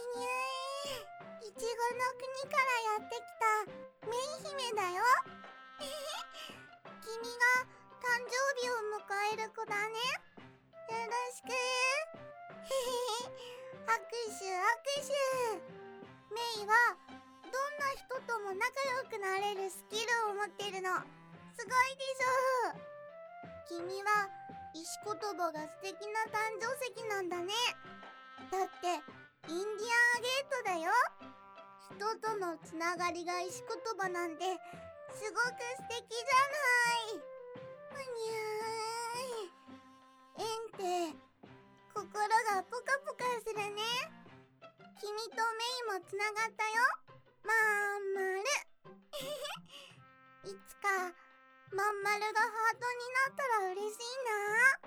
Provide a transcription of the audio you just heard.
いちごの国からやってきたメイ姫だよ。君が誕生日を迎える子だね。よろしく。握手握手。メイはどんな人とも仲良くなれるスキルを持ってるの。すごいでしょ。君は石言葉が素敵な誕生石なんだね。だってインディアンゲートだよ。人とのつながりが石言葉なんてすごく素敵じゃない。縁って心がポカポカするね。君とメイもつながったよ。まんまる。いつかまん丸がハートになったら嬉しいな。